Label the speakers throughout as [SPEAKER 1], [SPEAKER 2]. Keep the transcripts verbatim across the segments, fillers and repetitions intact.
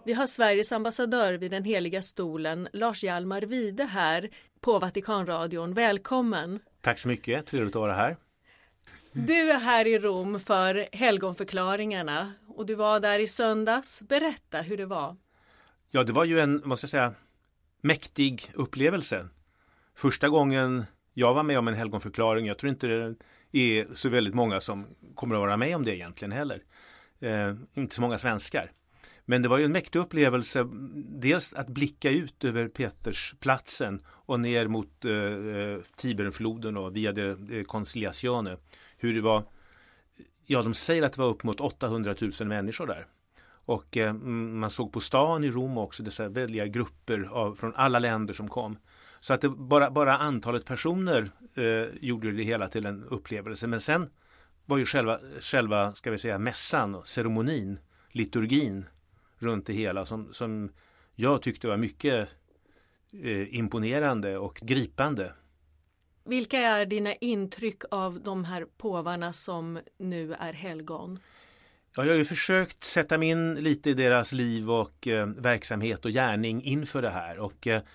[SPEAKER 1] Vi har Sveriges ambassadör vid den heliga stolen, Lars Hjalmar Wide här på Vatikanradion. Välkommen!
[SPEAKER 2] Tack så mycket, trevligt att vara här.
[SPEAKER 1] Du är här i Rom för helgonförklaringarna och du var där i söndags. Berätta hur det var.
[SPEAKER 2] Ja, det var ju en, måste jag säga, mäktig upplevelse. Första gången jag var med om en helgonförklaring, jag tror inte det är så väldigt många som kommer att vara med om det egentligen heller. Eh, inte så många svenskar. Men det var ju en mäktig upplevelse, dels att blicka ut över Petersplatsen och ner mot eh, Tiberfloden och via de Conciliazione. Hur det var, ja de säger att det var upp mot åttahundratusen människor där. Och eh, man såg på stan i Rom också dessa väldiga grupper av, från alla länder som kom. Så att det, bara, bara antalet personer eh, gjorde det hela till en upplevelse. Men sen var ju själva, själva ska vi säga, mässan och ceremonin, liturgin runt det hela som, som jag tyckte var mycket eh, imponerande och gripande.
[SPEAKER 1] Vilka är dina intryck av de här påvarna som nu är helgon?
[SPEAKER 2] Ja, jag har ju försökt sätta mig in lite i deras liv och eh, verksamhet och gärning inför det här. Och eh,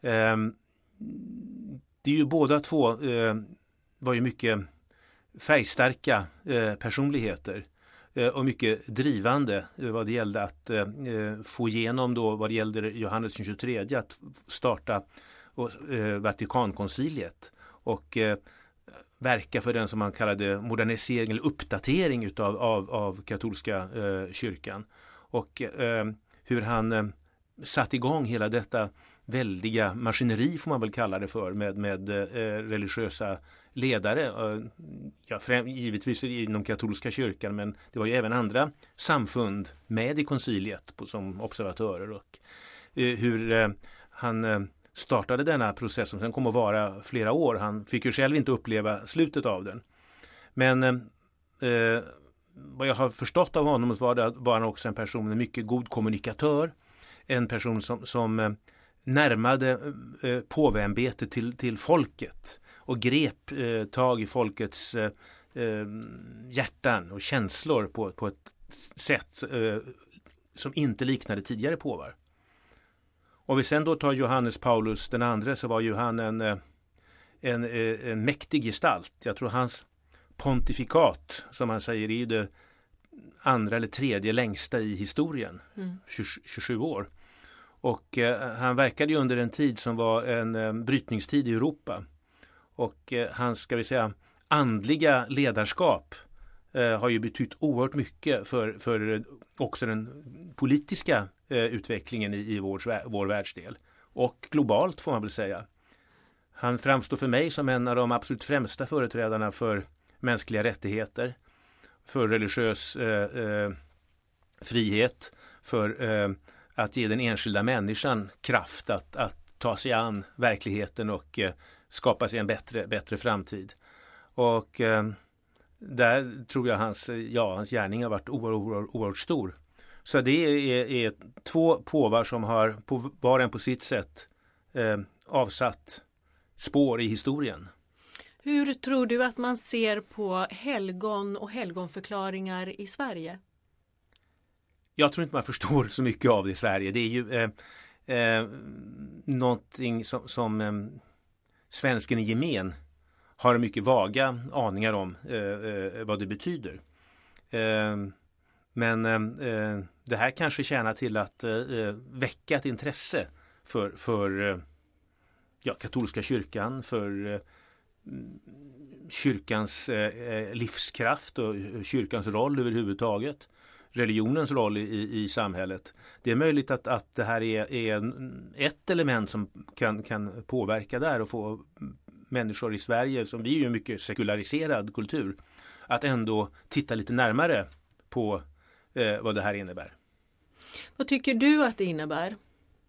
[SPEAKER 2] det är ju båda två eh, var ju mycket färgstarka eh, personligheter. Och mycket drivande vad det gällde att eh, få igenom då vad det gällde Johannes den tjugotredje att starta och, eh, Vatikankonciliet och eh, verka för den som man kallade modernisering eller uppdatering utav, av, av katolska eh, kyrkan. Och eh, hur han eh, satt igång hela detta väldiga maskineri får man väl kalla det för med, med eh, religiösa ledare, ja, främ, givetvis inom katolska kyrkan, men det var ju även andra samfund med i konciliet på, som observatörer och eh, hur eh, han eh, startade denna process som sen kom att vara flera år. Han fick ju själv inte uppleva slutet av den. Men eh, vad jag har förstått av honom var, det, var han också en person, en mycket god kommunikatör, en person som, som eh, närmade eh, påveämbetet till, till folket och grep eh, tag i folkets eh, eh, hjärtan och känslor på, på ett sätt eh, som inte liknade tidigare påvar. Och vi sen då tar Johannes Paulus den andra, så var ju han en, en, en, en mäktig gestalt. Jag tror hans pontifikat, som han säger, är det andra eller tredje längsta i historien, mm. tjugosju år. Och eh, han verkade ju under en tid som var en eh, brytningstid i Europa. Och eh, hans, ska vi säga, andliga ledarskap eh, har ju betytt oerhört mycket för, för också den politiska eh, utvecklingen i, i vår, vår världsdel. Och globalt får man väl säga. Han framstår för mig som en av de absolut främsta företrädarna för mänskliga rättigheter, för religiös eh, eh, frihet, för eh, att ge den enskilda människan kraft att, att ta sig an verkligheten och eh, skapa sig en bättre, bättre framtid. Och eh, där tror jag hans, ja, hans gärning har varit oerhört, oerhört, oerhört stor. Så det är, är två påvar som har på, var en på sitt sätt eh, avsatt spår i historien.
[SPEAKER 1] Hur tror du att man ser på helgon och helgonförklaringar i Sverige?
[SPEAKER 2] Jag tror inte man förstår så mycket av det i Sverige. Det är ju eh, eh, någonting som, som eh, svensken i gemen har mycket vaga aningar om eh, eh, vad det betyder. Eh, men eh, det här kanske tjänar till att eh, väcka ett intresse för, för eh, ja, katolska kyrkan, för eh, kyrkans eh, livskraft och kyrkans roll överhuvudtaget. Religionens roll i, i samhället. Det är möjligt att, att det här är, är ett element som kan, kan påverka där och få människor i Sverige, som vi är ju en mycket sekulariserad kultur, att ändå titta lite närmare på eh, vad det här innebär.
[SPEAKER 1] Vad tycker du att det innebär?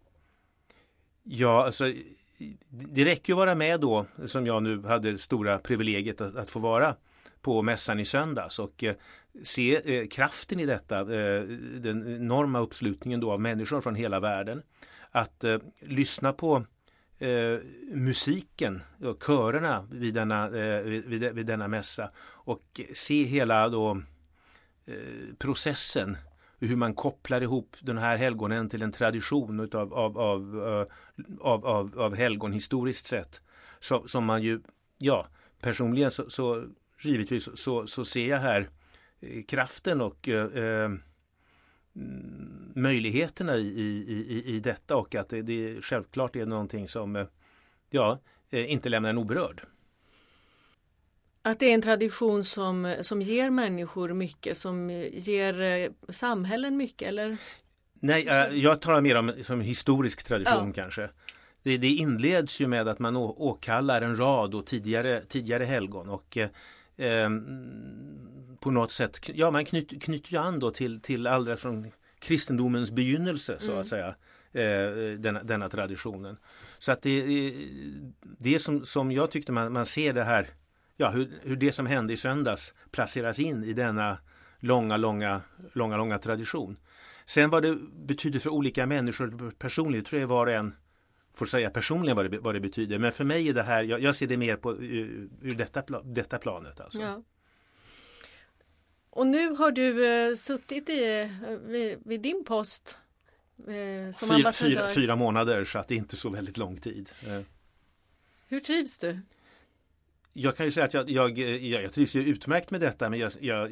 [SPEAKER 2] Ja, alltså det räcker ju att vara med då, som jag nu hade stora privilegiet att, att få vara på mässan i söndags och eh, se eh, kraften i detta, eh, den enorma uppslutningen då av människor från hela världen. Att eh, lyssna på eh, musiken och körerna vid denna, eh, vid, vid denna mässa och se hela då, eh, processen hur man kopplar ihop den här helgonen till en tradition utav, av, av, av, av, av helgon historiskt sett. Så, som man ju, ja, personligen så, så givetvis så, så ser jag här kraften och eh, möjligheterna i, i, i, i detta, och att det, det självklart är någonting som ja, inte lämnar en oberörd.
[SPEAKER 1] Att det är en tradition som, som ger människor mycket, som ger samhällen mycket, eller?
[SPEAKER 2] Nej, jag talar mer om som historisk tradition
[SPEAKER 1] ja.
[SPEAKER 2] kanske. Det, det inleds ju med att man å, åkallar en rad och tidigare, tidigare helgon, och eh, på något sätt, ja, man knyt, knyter ju an då till, till allra från kristendomens begynnelse så mm. att säga, eh, denna, denna traditionen. Så att det, det är som, som jag tyckte man, man ser det här, ja, hur, hur det som hände i söndags placeras in i denna långa, långa, långa, långa tradition. Sen vad det betyder för olika människor personligen, tror jag var en får säga personligen vad det, vad det betyder. Men för mig är det här, jag, jag ser det mer på ur, ur detta, detta planet. Alltså.
[SPEAKER 1] Ja. Och nu har du uh, suttit i, uh, vid, vid din post uh, som
[SPEAKER 2] fyra,
[SPEAKER 1] ambassadör.
[SPEAKER 2] Fyra, fyra månader, så att det är inte så väldigt lång tid. Uh.
[SPEAKER 1] Hur trivs du?
[SPEAKER 2] Jag kan ju säga att jag, jag, jag, jag trivs ju utmärkt med detta, men jag, jag,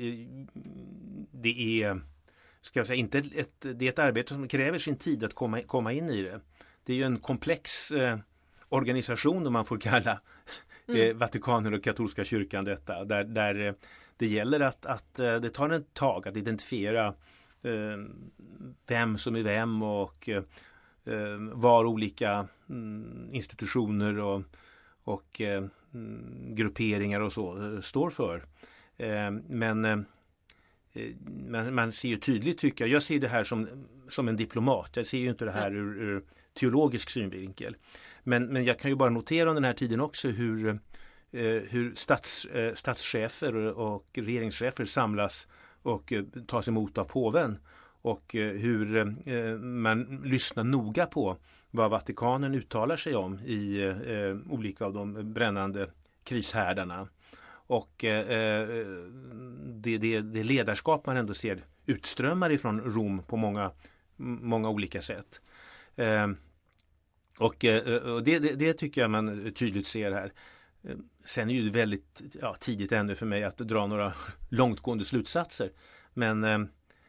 [SPEAKER 2] det är ska jag säga, inte ett, det är ett arbete som kräver sin tid att komma, komma in i det. Det är ju en komplex eh, organisation, om man får kalla mm. eh, Vatikanen och katolska kyrkan detta, där, där eh, det gäller att, att eh, det tar en tag att identifiera eh, vem som är vem och eh, var olika mm, institutioner och, och eh, grupperingar och så eh, står för. Eh, men eh, Man, man ser ju tydligt, tycker jag, jag ser det här som, som en diplomat. Jag ser ju inte det här ur, ur teologisk synvinkel. Men, men jag kan ju bara notera under den här tiden också hur, eh, hur stats, eh, statschefer och regeringschefer samlas och eh, tas emot av påven. Och eh, hur eh, man lyssnar noga på vad Vatikanen uttalar sig om i eh, olika av de brännande krishärdarna. Och eh, det, det, det ledarskap man ändå ser utströmmar ifrån Rom på många, många olika sätt. Eh, och eh, och det, det, det tycker jag man tydligt ser här. Sen är det ju väldigt ja, tidigt ännu för mig att dra några långtgående slutsatser. Men eh,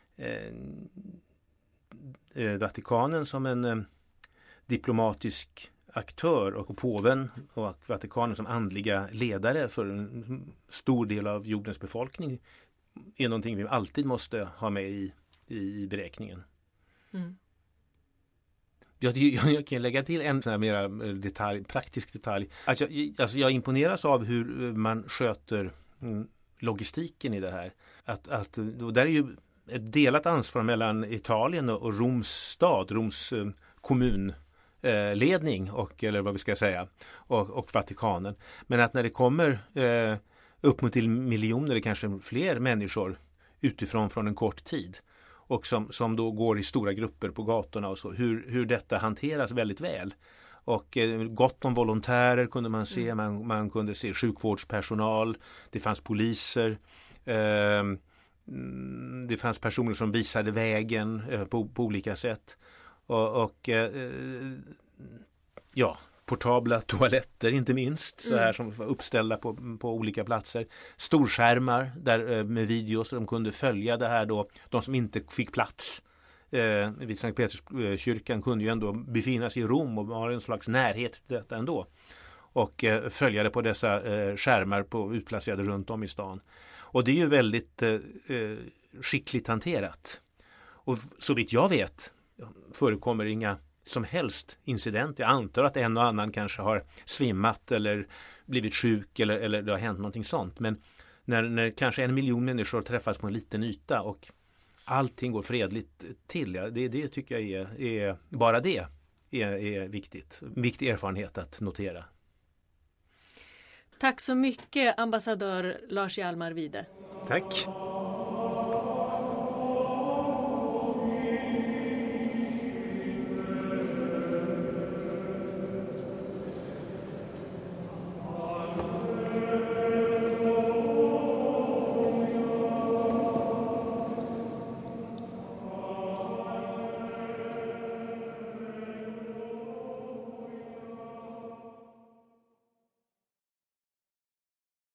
[SPEAKER 2] eh, Vatikanen som en eh, diplomatisk aktör och påven och Vatikanen som andliga ledare för en stor del av jordens befolkning är någonting vi alltid måste ha med i, i beräkningen. Mm. Jag, jag, jag kan lägga till en sån här mera detalj, praktisk detalj. Alltså jag, alltså jag imponeras av hur man sköter logistiken i det här. Att, att, och där är ju ett delat ansvar mellan Italien och Roms stad, Roms kommun ledning och, eller vad vi ska säga, och, och Vatikanen. Men att när det kommer eh, upp mot till miljoner, kanske fler människor utifrån från en kort tid och som, som då går i stora grupper på gatorna och så, hur, hur detta hanteras väldigt väl. Och eh, gott om volontärer kunde man se, mm. man, man kunde se sjukvårdspersonal, det fanns poliser, eh, det fanns personer som visade vägen eh, på, på olika sätt. Och, och eh, ja, portabla toaletter inte minst, så här mm. som var uppställda på, på olika platser. Storskärmar där, med videos så de kunde följa det här då. De som inte fick plats eh, vid Sankt Peterskyrkan kunde ju ändå befinna sig i Rom och ha en slags närhet till detta ändå. Och eh, följa det på dessa eh, skärmar på, utplacerade runt om i stan. Och det är ju väldigt eh, skickligt hanterat. Och så vitt jag vet förekommer inga som helst incidenter. Jag antar att en och annan kanske har svimmat eller blivit sjuk eller, eller det har hänt någonting sånt. Men när, när kanske en miljon människor träffas på en liten yta och allting går fredligt till, ja, det, det tycker jag är, är bara det är, är viktigt. Viktig erfarenhet att notera.
[SPEAKER 1] Tack så mycket, ambassadör Lars Hjalmar Wide.
[SPEAKER 2] Tack.